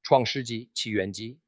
创世纪、起源记，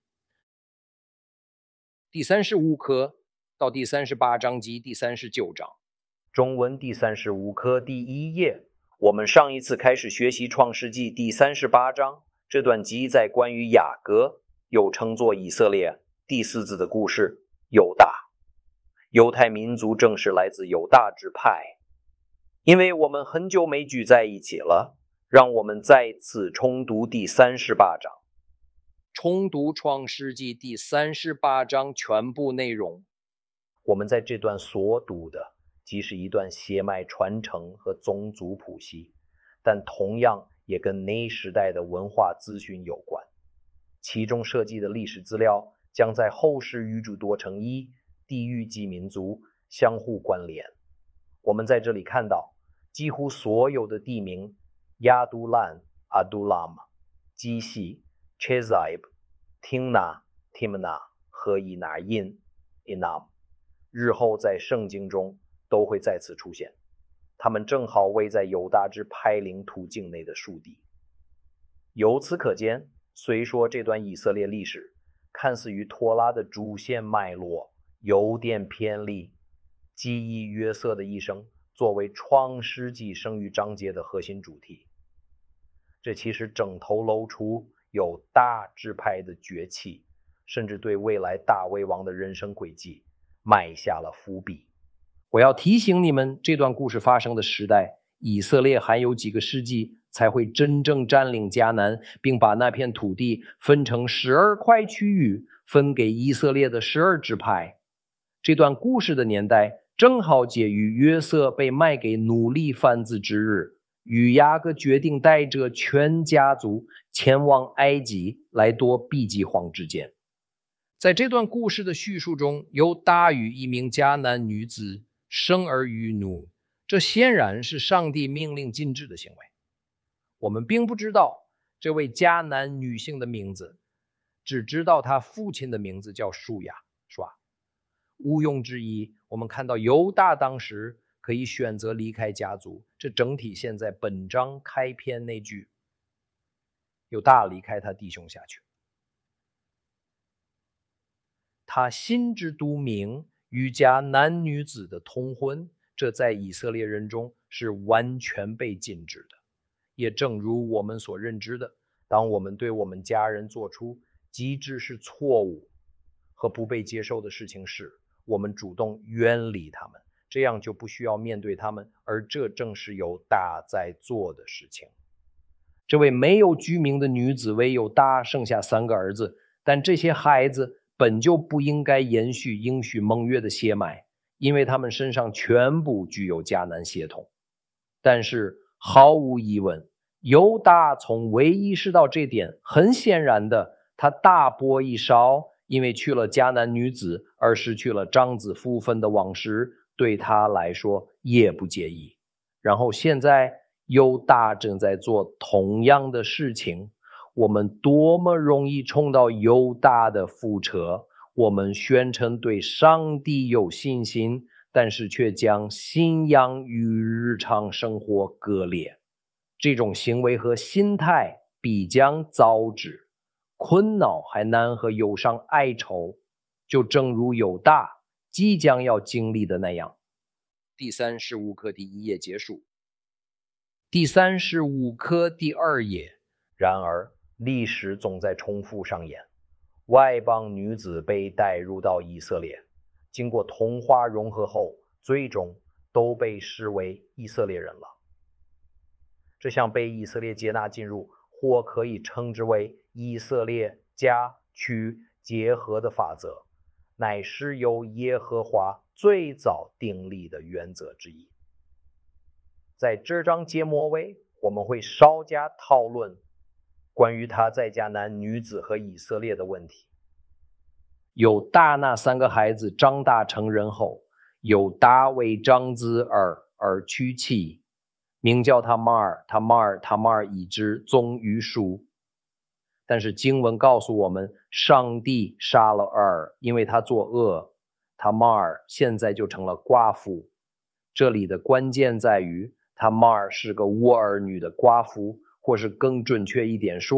第35课到第38章及第39章。 中文第35课第1页。我们上一次开始学习创世纪第38章，这段记载关于雅各，又称作以色列第4子的故事，犹大。犹太民族正是来自犹大支派。因为我们很久没聚在一起了，让我们再次重读第38章。 重读创世纪第38章全部内容。 我们在这段所读的既是一段血脉传承和宗族谱系，但同样也跟那时代的文化资讯有关。其中涉及的历史资料将在后世与诸多城一地域及民族相互关联。我们在这里看到几乎所有的地名亚杜兰、阿杜拉玛、基西、切塞布、听纳、提姆纳和以拿因、伊纳，日后在圣经中都会再次出现。他们正好位在犹大支派领土境内的属地。由此可见，虽说这段以色列历史看似与托拉的主线脉络有点偏离，基以约瑟的一生作为创世纪生育章节的核心主题，这其实整头露出有大支派的崛起，甚至对未来大卫王的人生轨迹埋下了伏笔。 我要提醒你们，这段故事发生的时代，以色列还有几个世纪才会真正占领迦南，并把那片土地分成12块区域，分给以色列的12支派。这段故事的年代正好介于约瑟被卖给奴隶贩子之日，与雅各决定带着全家族前往埃及来夺避饥荒之间。在这段故事的叙述中，犹大与一名迦南女子生儿育女，这显然是上帝命令禁止的行为。我们并不知道这位迦南女性的名字，只知道她父亲的名字叫舒雅，是吧？毋庸置疑，我们看到犹大当时可以选择离开家族，这整体现在本章开篇那句，犹大离开他弟兄下去。他心知肚明与迦南女子的通婚，这在以色列人中是完全被禁止的。也正如我们所认知的，当我们对我们家人做出即使是错误和不被接受的事情时，我们主动远离他们，这样就不需要面对他们，而这正是犹大在做的事情。这位没有居民的女子为犹大生下3个儿子，但这些孩子本就不应该延续应许盟约的血脉，因为他们身上全部具有迦南血统。但是毫无疑问，犹大从未意识到这点。很显然的，他大波一烧，因为娶了迦南女子而失去了长子福分的往事，对他来说也不介意。然后现在犹大正在做同样的事情。我们多么容易冲到犹大的覆辙，我们宣称对上帝有信心，但是却将信仰与日常生活割裂。这种行为和心态必将遭致困恼、还难和忧伤哀愁，就正如犹大即将要经历的那样。第35课第1页结束。第35课第2页。 然而历史总在重复上演，外邦女子被带入到以色列，经过同化融合后，最终都被视为以色列人了。这项被以色列接纳进入，或可以称之为以色列家区结合的法则，乃是由耶和华最早订立的原则之一。在这章节末尾，我们会稍加讨论关于他在迦南女子和以色列的问题。 犹大那3个孩子长大成人后，犹大为长子而娶妻，名叫他玛尔，他玛尔以之宗于书。但是经文告诉我们，上帝杀了因为他作恶，他玛尔现在就成了寡妇。这里的关键在于，他玛尔是个无儿女的寡妇，或是更准确一点说，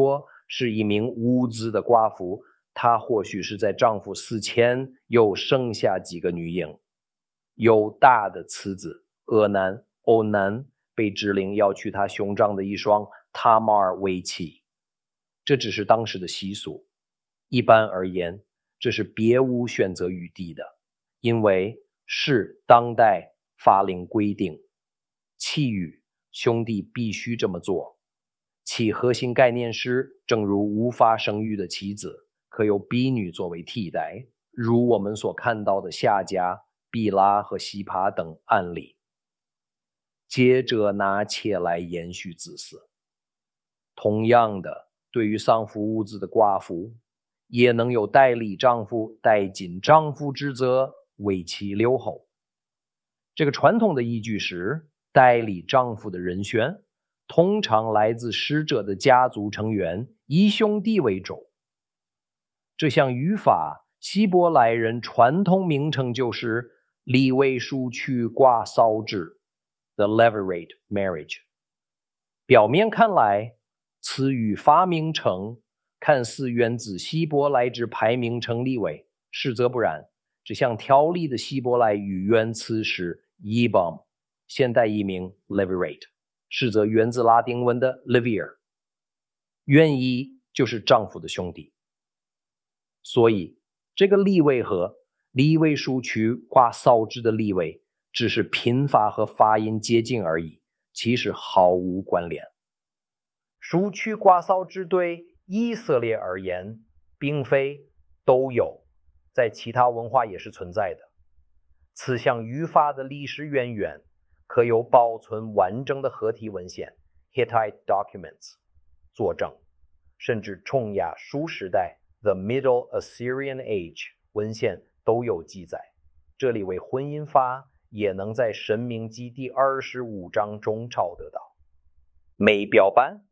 是一名无子的寡妇，她或许是在丈夫死前又生下几个女婴。犹大的次子俄南、欧南被指令要娶他兄长的一双塔玛尔为妻，这只是当时的习俗。一般而言，这是别无选择余地的，因为是当代法令规定，其余兄弟必须这么做。其核心概念是，正如无法生育的妻子可由婢女作为替代，如我们所看到的夏甲、毕拉和西帕等案例。接着拿妾来延续子嗣。同样的，对于丧夫无子的寡妇，也能有代理丈夫代尽丈夫之责，为其留后。这个传统的依据是，代理丈夫的人选通常来自死者的家族成员，以兄弟为主。这项语法希伯来人传统名称就是立位庶娶寡嫂制 The Levirate Marriage。 表面看来，此语发明成看似源自希伯来之排名成立位，实则不然。这项条例的希伯来语原词是 Yibam， 现代译名 Levirate， 实则源自拉丁文的 Levir， 原意就是丈夫的兄弟。所以这个立位和立位庶娶寡嫂制的立位只是拼法和发音接近而已，其实毫无关联。庶娶寡嫂制对以色列而言并非都有，在其他文化也是存在的。此项语法的历史渊源可有保存完整的合体文献 Hittite documents 作证，甚至冲亚述时代 The Middle Assyrian Age 文献都有记载。这里为婚姻法也能在申命记第25章中抄得到。美标版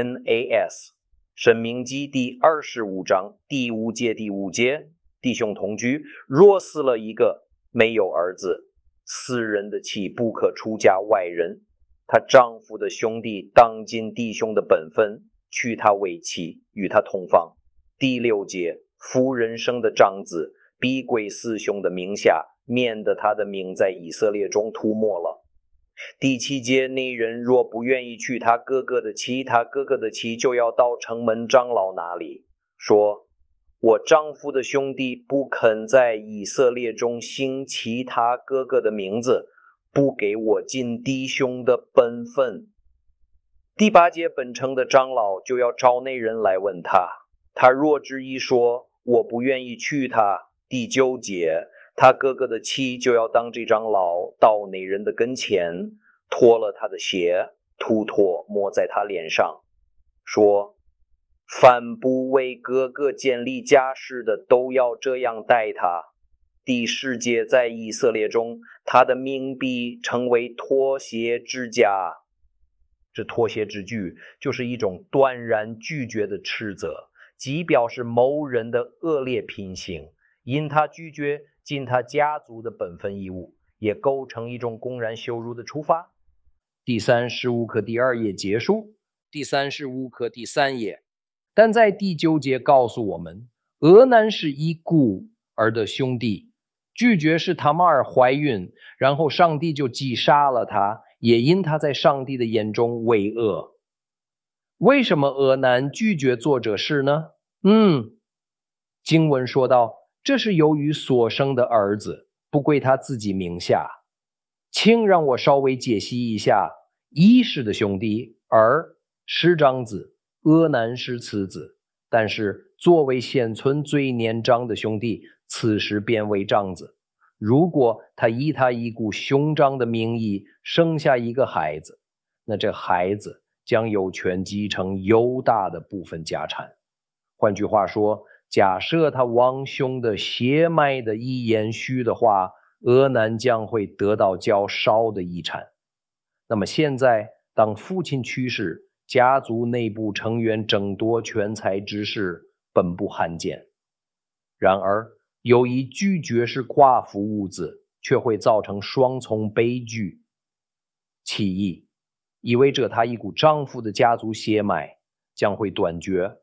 NAS 申命记第25章第5节第5节，弟兄同居，若死了一个，没有儿子，死人的妻不可出嫁外人，她丈夫的兄弟当尽弟兄的本分，娶她为妻，与她同房。第6节，夫人生的长子必归死兄的名下，免得他的名在以色列中涂抹了。第7节，那人若不愿意娶他哥哥的妻，他哥哥的妻就要到城门长老那里，说：我丈夫的兄弟不肯在以色列中兴其他哥哥的名字，不给我尽弟兄的本分。第8节，本城的长老就要招那人来问他，他若执意说我不愿意娶他。第9节，他哥哥的妻就要当这长老到那人的跟前，脱了他的鞋，吐唾抹在他脸上，说：凡不为哥哥建立家室的，都要这样待他。第10节，在以色列中，他的名必成为脱鞋之家。这脱鞋之句就是一种断然拒绝的斥责，即表示某人的恶劣品行，因他拒绝尽他家族的本分义务，也构成一种公然羞辱的处罚。第35课第2页结束，第35课第3页。但在第9节告诉我们，俄南是以孤儿的兄弟，拒绝使塔玛尔怀孕，然后上帝就击杀了他，也因他在上帝的眼中为恶。为什么俄南拒绝做这事呢？经文说到，这是由于所生的儿子不归他自己名下。请让我稍微解析一下，一是的兄弟，儿是长子，俄南是次子，但是作为现存最年长的兄弟，此时便为长子。如果他以他一股兄长的名义生下一个孩子，那这孩子将有权继承犹大的部分家产。换句话说，假设他王兄的血脉的一延续的话，俄南将会得到较少的遗产。那么现在当父亲去世，家族内部成员争夺权财之事本不罕见。然而由于拒绝是寡妇无子，却会造成双重悲剧。其一，意味着她一股丈夫的家族血脉将会断绝，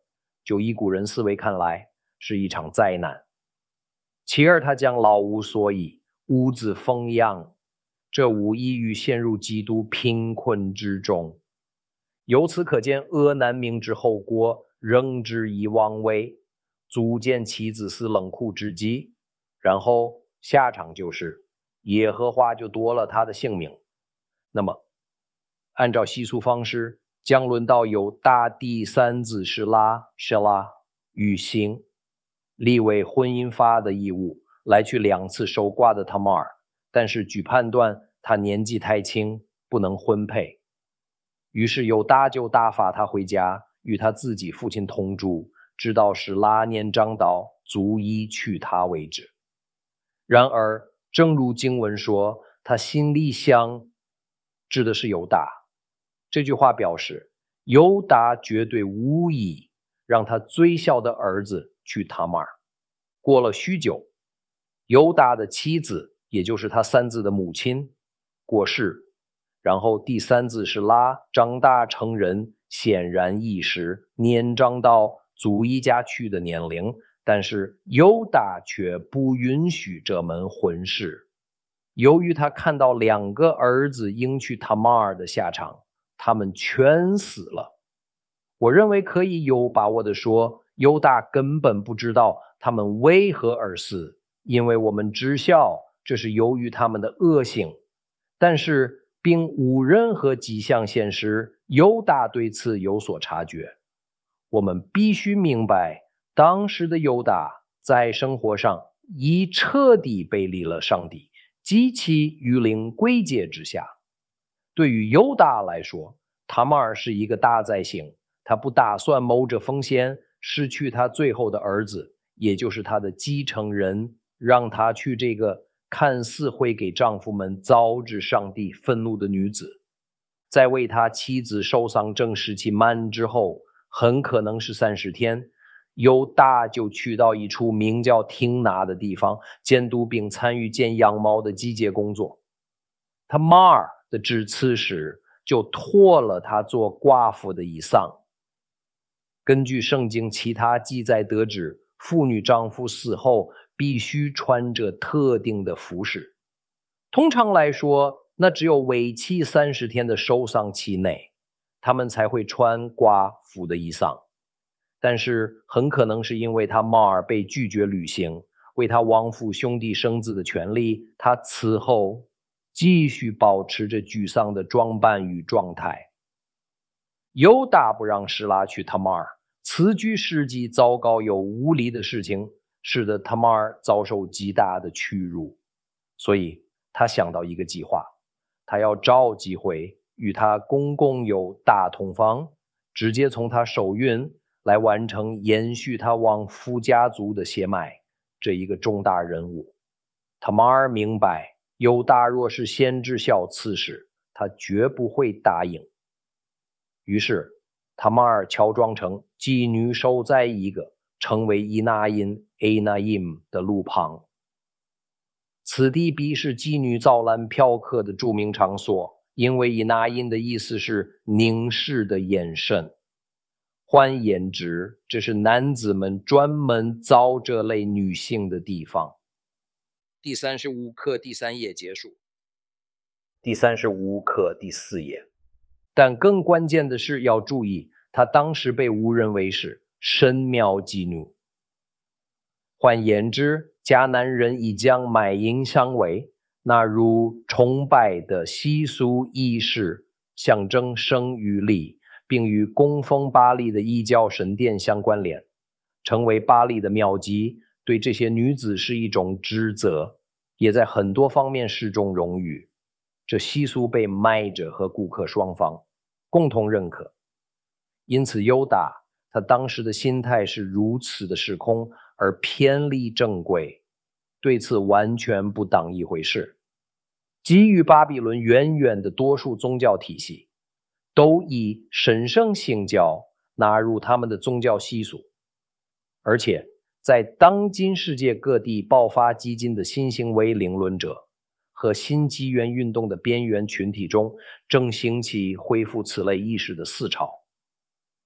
就一古人思维看来是一场灾难。其二，他将老无所依，无子奉养，这无异于陷入极度贫困之中。由此可见，恶难明之后果，仍之以妄为，足见其子嗣冷酷之极。然后下场就是耶和华就夺了他的性命。那么按照习俗方式，将轮到犹大第三子是拉与行立为婚姻法的义务，来去2次守寡的塔玛尔，但是据判断他年纪太轻，不能婚配。于是犹大就打发他回家，与他自己父亲同住，直到是拉年长到足以娶她为止。然而正如经文说，他心里想，指的是犹大。这句话表示犹大绝对无意让他最小的儿子娶塔玛尔。过了许久，犹大的妻子，也就是他3子的母亲过世，然后第3子是拉长大成人，显然已是年长到足以嫁娶的年龄，但是犹大却不允许这门婚事。由于他看到2个儿子迎娶塔玛尔的下场，他们全死了。我认为可以有把握地说，犹大根本不知道他们为何而死，因为我们知晓这是由于他们的恶行，但是并无任何迹象显示犹大对此有所察觉。我们必须明白，当时的犹大在生活上已彻底背离了上帝，极其与灵归结之下。对于犹大来说，塔玛尔是一个大灾星，他不打算冒着风险失去他最后的儿子，也就是他的继承人，让他娶这个看似会给丈夫们招致上帝愤怒的女子。在为他妻子受丧证实期满之后，很可能是30天，犹大就去到一处名叫廷拿的地方，监督并参与剪羊毛的季节工作。塔玛尔的致辞时就脱了他做寡妇的衣裳。根据圣经其他记载得知，妇女丈夫死后必须穿着特定的服饰。通常来说，那只有为期30天的受丧期内，他们才会穿寡妇的衣裳。但是很可能是因为塔玛尔被拒绝履行为他亡父兄弟生子的权利，他此后继续保持着沮丧的装扮与状态。犹大不让示拉娶塔玛尔，此举实际糟糕又无理的事情，使得塔玛尔遭受极大的屈辱。所以他想到一个计划，他要找机会与他公公有大同房，直接从他受孕来完成延续他往父家族的血脉这一个重大任务。塔玛尔明白，犹大若是先知晓此事，他绝不会答应。于是塔玛尔乔装成妓女，守在一个称为伊纳因 Enaim 的路旁。此地必是妓女造览嫖客的著名场所，因为伊纳因的意思是凝视的眼神。换言之，这是男子们专门造这类女性的地方。第35课第3页结束。 第35课第4页。 但更关键的是要注意，他当时被误认为是神庙妓女。换言之，迦南人已将卖淫行为纳入崇拜的习俗仪式，象征生育力，并与供奉巴力的异教神殿相关联，成为巴力的庙妓，对这些女子是一种指责，也在很多方面是种荣誉。这习俗被卖者和顾客双方共同认可。因此犹大他当时的心态是如此的失控而偏离正轨，对此完全不当一回事。基于巴比伦远远的多数宗教体系都以神圣信教纳入他们的宗教习俗，而且在当今世界各地爆发激进的新行为灵论者和新纪元运动的边缘群体中，正兴起恢复此类意识的思潮。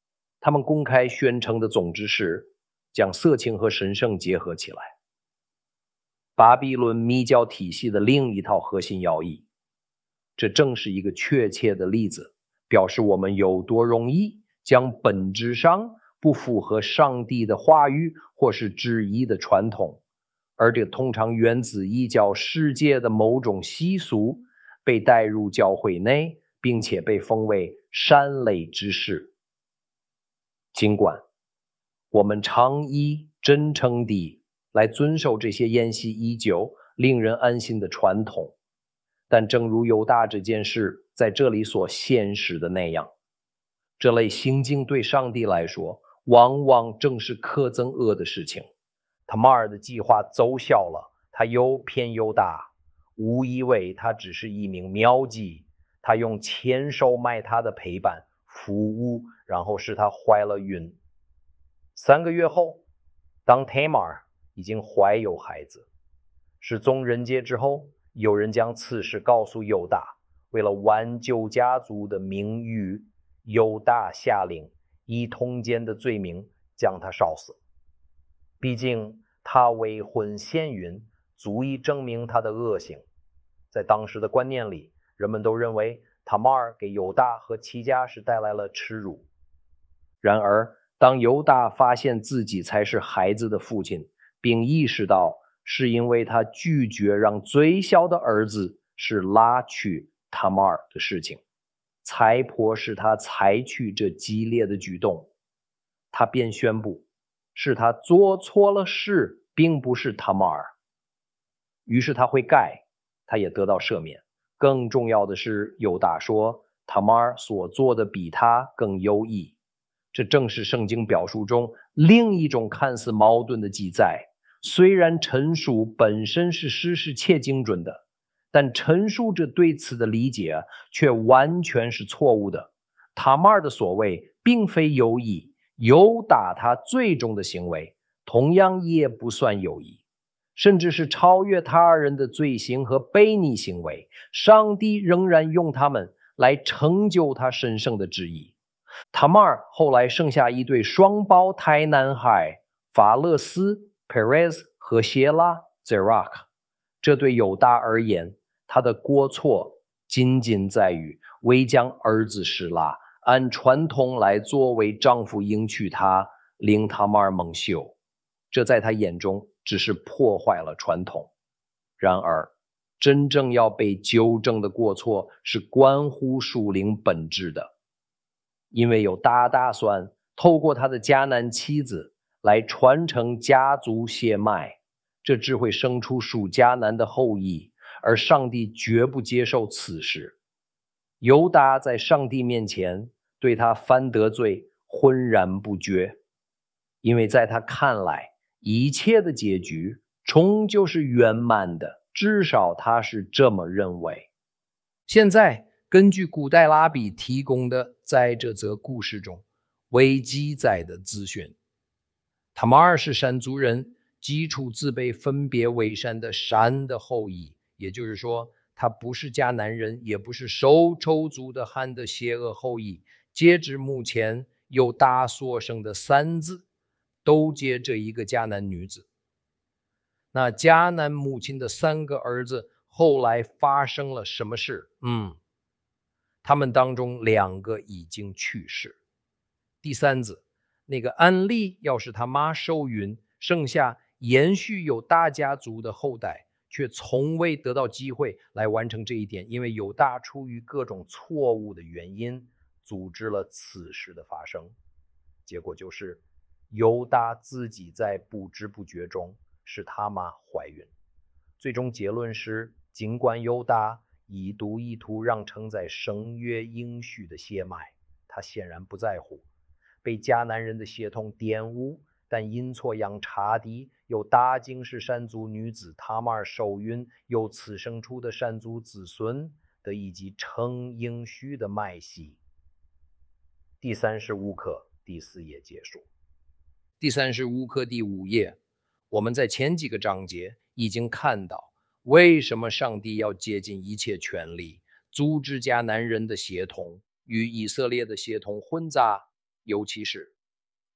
他们公开宣称的总之是将色情和神圣结合起来。巴比伦密教体系的另一套核心要义，这正是一个确切的例子，表示我们有多容易将本质上不符合上帝的话语或是旨意的传统，而这通常源自异教世界的某种习俗，被带入教会内，并且被封为善类之事。尽管我们常以真诚地来遵守这些沿袭已久、令人安心的传统，但正如犹大这件事在这里所显示的那样，这类行径对上帝来说，往往正是可憎恶的事情。塔玛尔的计划奏效了，他诱骗犹大，误以为他只是一名苗妓，他用钱收买他的陪伴服务，然后使他怀了孕。3个月后，当 Tamar 已经怀有孩子，失踪人杰之后，有人将此事告诉犹大，为了挽救家族的名誉，犹大下令以通奸的罪名将他烧死。毕竟他未婚先孕，足以证明他的恶行。在当时的观念里，人们都认为塔玛尔给犹大和其家是带来了耻辱。然而当犹大发现自己才是孩子的父亲，并意识到是因为他拒绝让最小的儿子是拉去塔玛尔的事情，才迫使他采取这激烈的举动，他便宣布是他做错了事，并不是塔玛尔。于是他会改，他也得到赦免。更重要的是，犹大说塔玛尔所做的比他更有益。这正是圣经表述中另一种看似矛盾的记载。虽然陈述本身是事实且精准的，但陈述者对此的理解却完全是错误的。塔玛尔的所谓并非有意，犹大他最终的行为同样也不算有意，甚至是超越他人的罪行和悖逆行为，上帝仍然用他们来成就他神圣的旨意。塔玛尔后来生下一对双胞胎男孩法勒斯 Perez 和谢拉 Zerak。 这对犹大而言，他的过错仅仅在于未将儿子示拉按传统来作为丈夫迎娶她，令塔玛尔蒙羞。这在他眼中只是破坏了传统。然而真正要被纠正的过错是关乎属灵本质的，因为有大打算透过他的迦南妻子来传承家族血脉，这只会生出属迦南的后裔，而上帝绝不接受此事。犹大在上帝面前对他犯得罪浑然不觉，因为在他看来，一切的结局终究是圆满的，至少他是这么认为。现在根据古代拉比提供的在这则故事中未记载的资讯，塔玛尔是闪族人基础自被分别为善的闪的后裔，也就是说他不是迦南人，也不是受咒诅的汉的邪恶后裔。截至目前，犹大所生的3子都接这一个迦南女子。那迦南母亲的3个儿子后来发生了什么事？他们当中2个已经去世。第3子那个安利要是他妈受孕，剩下延续有大家族的后代，却从未得到机会来完成这一点，因为犹大出于各种错误的原因阻止了此事的发生。结果就是犹大自己在不知不觉中使他妈怀孕。最终结论是，尽管犹大意图让承载声乐应许的血脉，他显然不在乎被迦南人的血统玷污，但阴错阳差地有大经氏闪族女子塔玛尔受孕，由此生出的闪族子孙的以及承应许的脉系。第35课第4页结束。第35课第5页，我们在前几个章节已经看到为什么上帝要竭尽一切全力阻止迦南人的血统与以色列的血统混杂，尤其是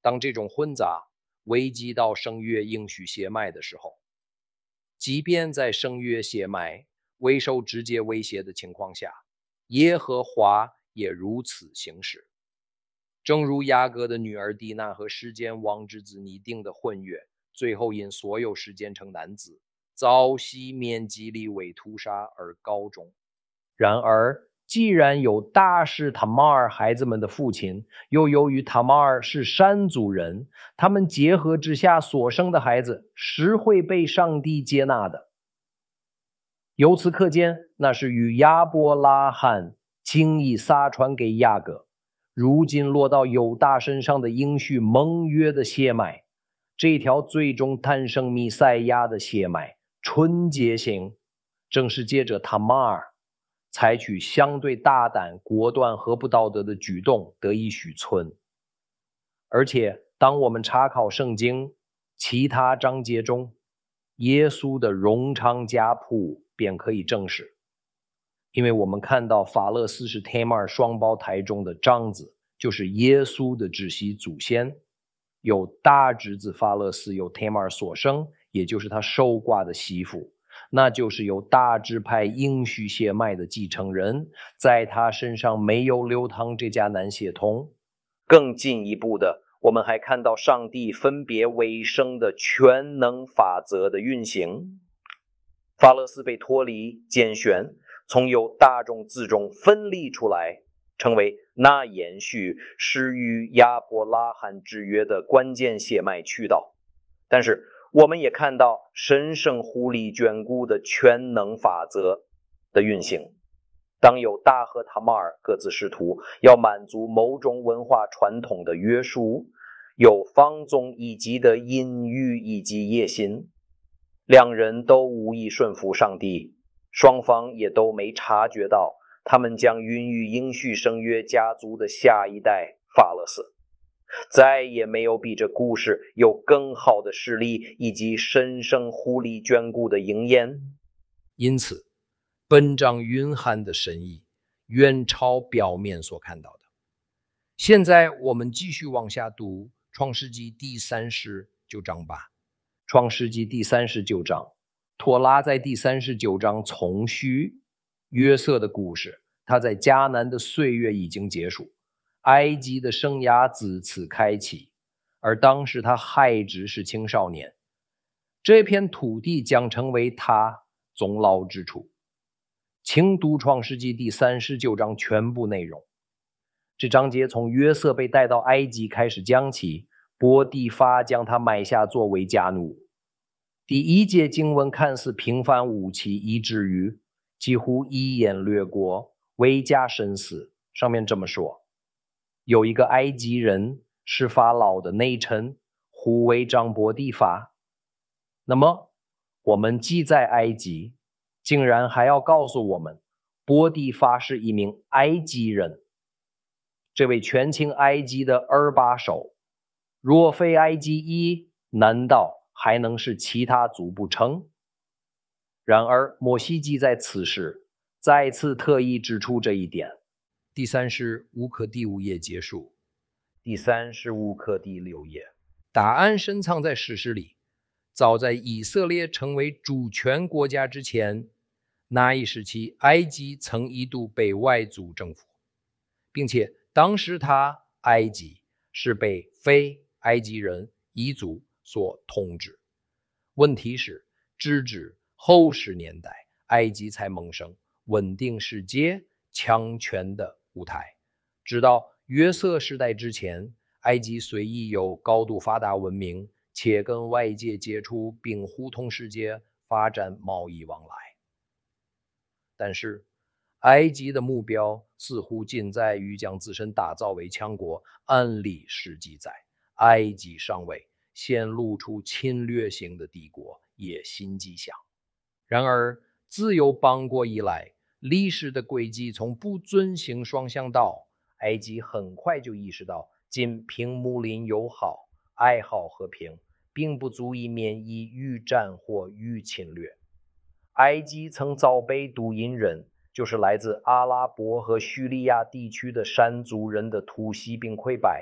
当这种混杂危及到声乐应许血脉的时候，即便在声乐血脉未受直接威胁的情况下，耶和华也如此行事。正如雅各的女儿蒂娜和世间王之子拟定的婚约，最后因所有事件成男子，早夕免基利为屠杀而告终。然而既然有大使塔玛尔孩子们的父亲，又由于塔玛尔是山族人，他们结合之下所生的孩子是会被上帝接纳的。由此可见，那是与亚伯拉罕轻易撒传给雅各，如今落到犹大身上的应许盟约的血脉，这条最终诞生弥赛亚的血脉纯洁性，正是借着塔玛尔采取相对大胆、果断和不道德的举动得以许存。而且当我们查考圣经其他章节中耶稣的荣昌家谱，便可以证实。因为我们看到法勒斯是 Tamar 双胞胎中的长子，就是耶稣的直系祖先，有大侄子法勒斯由 Tamar 所生，也就是他受寡的媳妇，那就是由大支派应许血脉的继承人，在他身上没有流淌这迦南血统。更进一步的，我们还看到上帝分别为圣的全能法则的运行。法勒斯被脱离拣选，从由大众子中分离出来，成为那延续始于亚伯拉罕之约的关键血脉渠道。但是我们也看到神圣护理眷顾的全能法则的运行。当有大和塔玛尔各自试图要满足某种文化传统的约束，有放纵以及的隐喻以及野心，两人都无意顺服上帝，双方也都没察觉到他们将孕育应许圣约家族的下一代法勒斯。再也没有比这故事有更好的实例以及神圣护理眷顾的应验。因此本章蕴含的深意远超表面所看到的。现在我们继续往下读创世纪第39章吧。创世纪第39章，托拉在第39章重叙约瑟的故事。他在迦南的岁月已经结束，埃及的生涯自此开启，而当时他还只是青少年。这片土地将成为他终老之处。请读创世纪第39章全部内容。这章节从约瑟被带到埃及开始讲起，波蒂法将他买下作为家奴。第一节经文看似平凡无奇，以至于几乎一眼略过，未加深思。上面这么说，有一个埃及人是法老的内臣，护卫长波蒂法。那么我们既在埃及，竟然还要告诉我们波蒂法是一名埃及人。这位权倾埃及的二把手，若非埃及一，难道还能是其他族不成？然而摩西记在此时再次特意指出这一点。第35课第5页结束。第35课第6页，答案深藏在史实里。早在以色列成为主权国家之前，那一时期埃及曾一度被外族征服，并且当时埃及是被非埃及人彝族所统治。问题是直至后10年代，埃及才萌生稳定世界强权的舞台。直到约瑟时代之前，埃及虽已有高度发达文明，且跟外界接触并互通世界，发展贸易往来。但是埃及的目标似乎仅在于将自身打造为强国，按历史记载，埃及尚未显露出侵略性的帝国野心迹象。然而自有邦国以来，历史的轨迹从不遵行双向道，埃及很快就意识到仅凭睦邻友好、爱好和平并不足以免疫预战或预侵略。埃及曾遭被都因人，就是来自阿拉伯和叙利亚地区的山族人的突袭并溃败，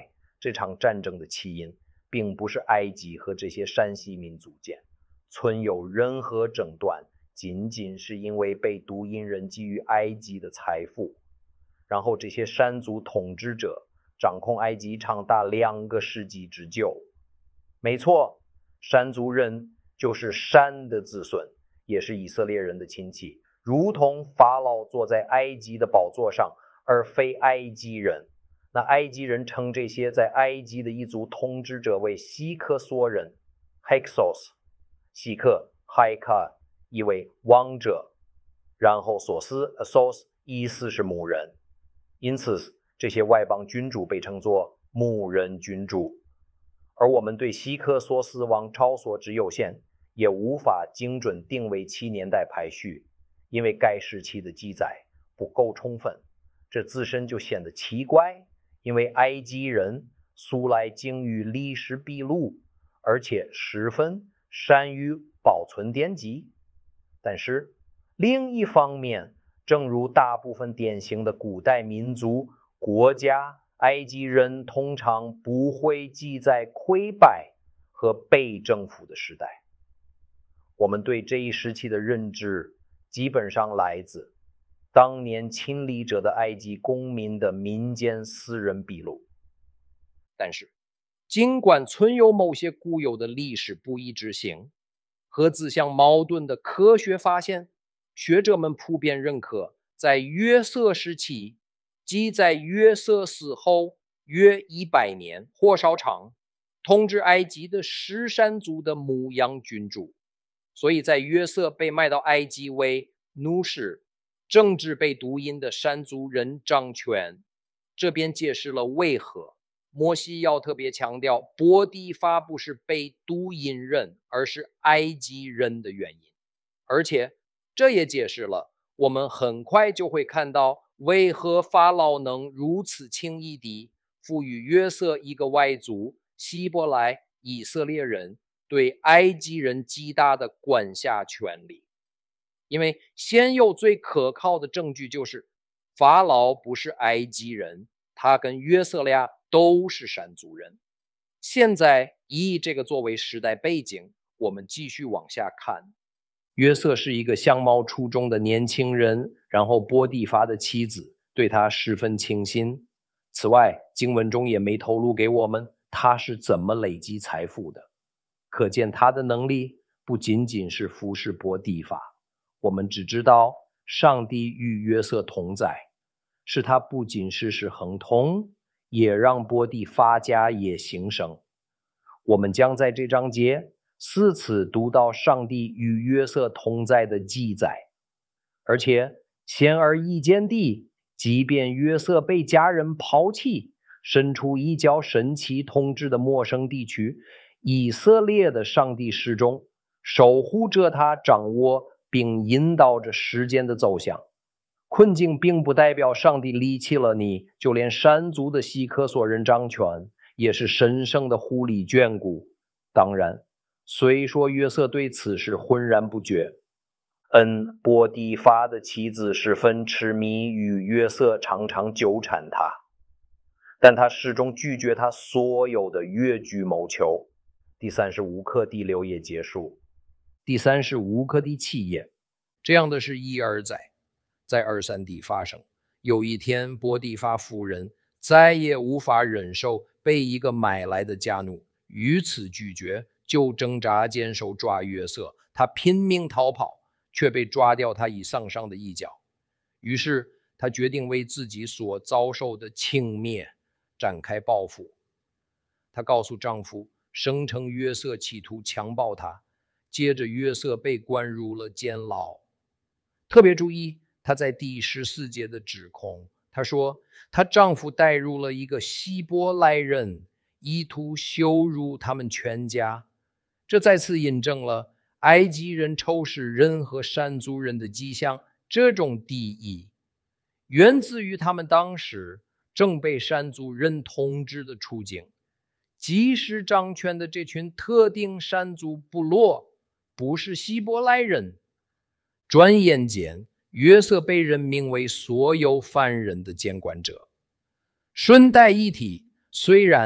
这场战争的起因并不是埃及和这些山西民族间存有任何争端，仅仅是因为被都因人给予埃及的财富，然后这些山族统治者掌控埃及长达2个世纪之久。没错，山族人就是山的子孙，也是以色列人的亲戚，如同法老坐在埃及的宝座上，而非埃及人。那埃及人称这些在埃及的一族统治者为希克索人 Hyksos， 希克 Haika 意为王者，然后索斯 Assos 意思是牧人，因此这些外邦君主被称作牧人君主。而我们对希克索斯王朝所知有限，也无法精准定位其年代排序，因为该时期的记载不够充分，这自身就显得奇怪。因为埃及人素来精于历史笔录，而且十分善于保存典籍。但是另一方面，正如大部分典型的古代民族国家，埃及人通常不会记载溃败和被征服的时代。我们对这一时期的认知基本上来自当年亲历者的埃及公民的民间私人笔录。 但是尽管存有某些固有的历史不一致性和自相矛盾的科学发现，学者们普遍认可在约瑟时期，即在约瑟死后约100年或稍长，统治埃及的狮山族的牧羊君主。所以在约瑟被卖到埃及为奴隶，政治被独因的山族人掌权。这便解释了为何摩西要特别强调波蒂法不是被独因人，而是埃及人的原因。而且这也解释了我们很快就会看到为何法老能如此轻易地赋予约瑟一个外族希伯来以色列人对埃及人极大的管辖权力。因为现有最可靠的证据就是法老不是埃及人，他跟约瑟俩都是山族人。现在以这个作为时代背景，我们继续往下看。约瑟是一个相貌出众的年轻人，然后波蒂法的妻子对他十分倾心。此外，经文中也没透露给我们他是怎么累积财富的，可见他的能力不仅仅是服侍波蒂法。我们只知道上帝与约瑟同在，是他不仅事事亨通，也让波蒂发家也兴盛。我们将在这章节4次读到上帝与约瑟同在的记载，而且显而易见地，即便约瑟被家人抛弃，身处一较神奇统治的陌生地区，以色列的上帝始终守护着他，掌握并引导着时间的走向。困境并不代表上帝离弃了你，就连山族的希克索人掌权，也是神圣的护理眷顾。当然，虽说约瑟对此事浑然不觉，波蒂法的妻子十分痴迷与约瑟，常常纠缠他，但他始终拒绝他所有的越矩谋求。第35课第6页结束。第35课第7页，这样的事一而再，在23地发生。有一天，波蒂法夫人再也无法忍受被一个买来的家奴于此拒绝，就挣扎坚守抓约瑟。他拼命逃跑，却被抓掉他已丧伤的一脚。于是他决定为自己所遭受的轻蔑展开报复。她告诉丈夫，声称约瑟企图强暴她，接着约瑟被关入了监牢。特别注意她在第14节的指控，她说她丈夫带入了一个希伯来人，意图羞辱他们全家。这再次印证了埃及人仇视任何山族人的迹象。这种敌意源自于他们当时正被山族人统治的处境。即使掌权的这群特定山族部落不是希伯来人，转眼间约瑟被任命为所有犯人的监管者。顺带一提，虽然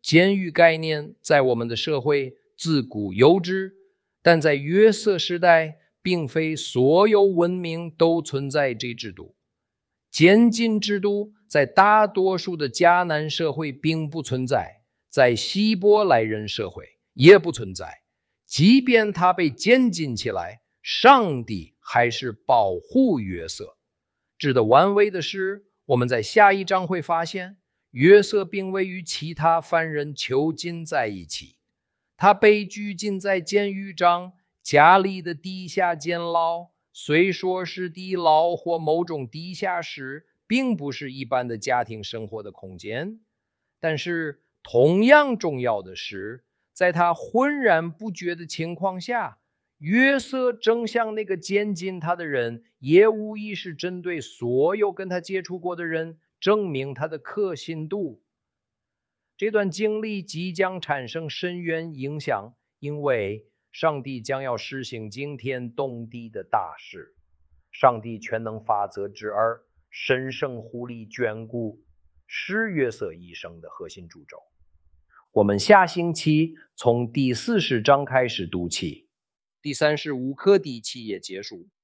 监狱概念在我们的社会自古有之，但在约瑟时代，并非所有文明都存在这制度。监禁制度在大多数的迦南社会并不存在，在希伯来人社会也不存在。即便他被监禁起来，上帝还是保护约瑟。值得玩味的是，我们在下一章会发现，约瑟并未与其他犯人囚禁在一起，他被拘禁在监狱长家里的地下监牢。虽说是地牢或某种地下室，并不是一般的家庭生活的空间，但是同样重要的是，在他浑然不觉的情况下，约瑟正向那个监禁他的人，也无疑是针对所有跟他接触过的人，证明他的可信度。这段经历即将产生深远影响，因为上帝将要施行惊天动地的大事。上帝全能法则之二，神圣护理眷顾，是约瑟一生的核心主轴。我们下星期从第40章开始读起，第35课第7页结束。